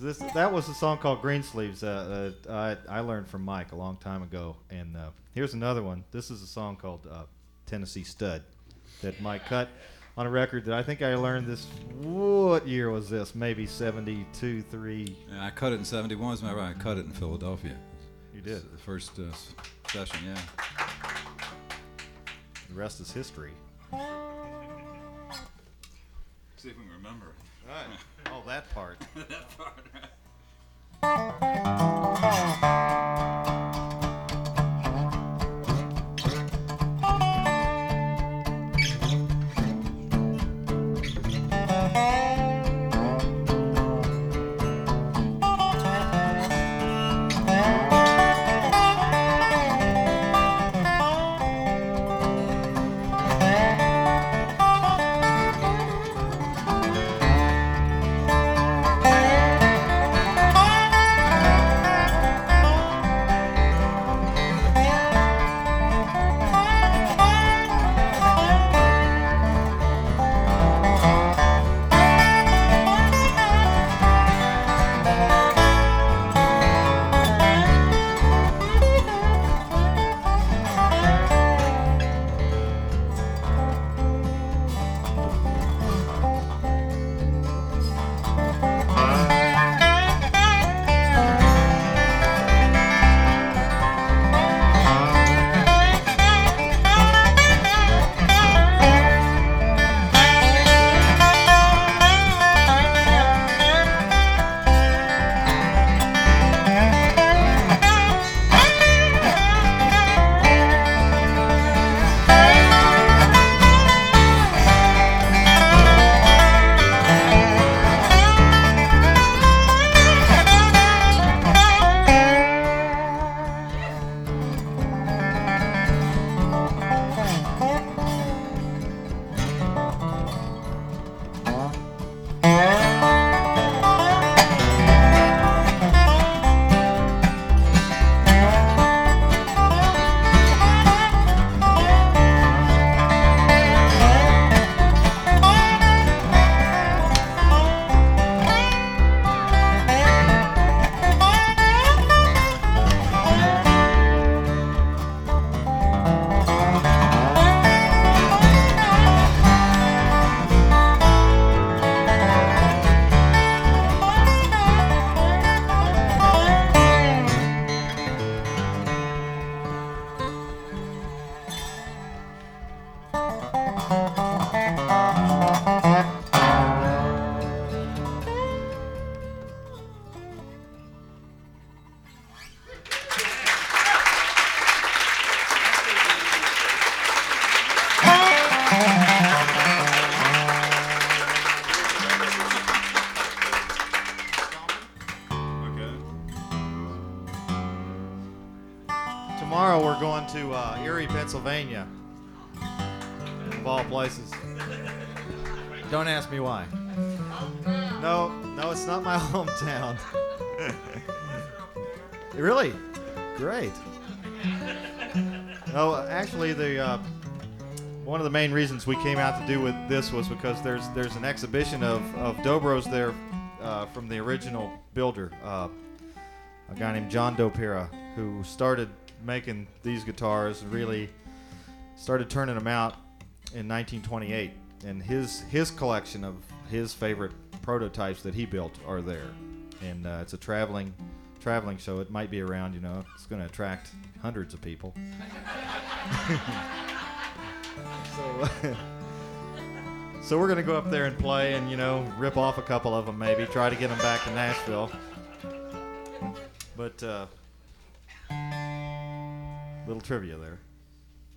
That was a song called Greensleeves. I learned from Mike a long time ago. And here's another one. This is a song called Tennessee Stud that Mike cut on a record that I think I learned this. What year was this? Maybe 72, 3. Yeah, I cut it in 71. As a matter of fact, I cut it in Philadelphia. You did? The first session, yeah. The rest is history. See if we can remember it. Right. Oh, that part. That part, right. Tomorrow we're going to Erie, Pennsylvania, of all places. Don't ask me why. No, it's not my hometown. Really? Great. No, actually, one of the main reasons we came out to do with this was because there's an exhibition of Dobros there from the original builder, a guy named John Dopera, who started making these guitars and really started turning them out in 1928. And his collection of his favorite prototypes that he built are there. And it's a traveling show. It might be around, it's going to attract hundreds of people. So we're going to go up there and play and, rip off a couple of them maybe, try to get them back to Nashville. But little trivia there.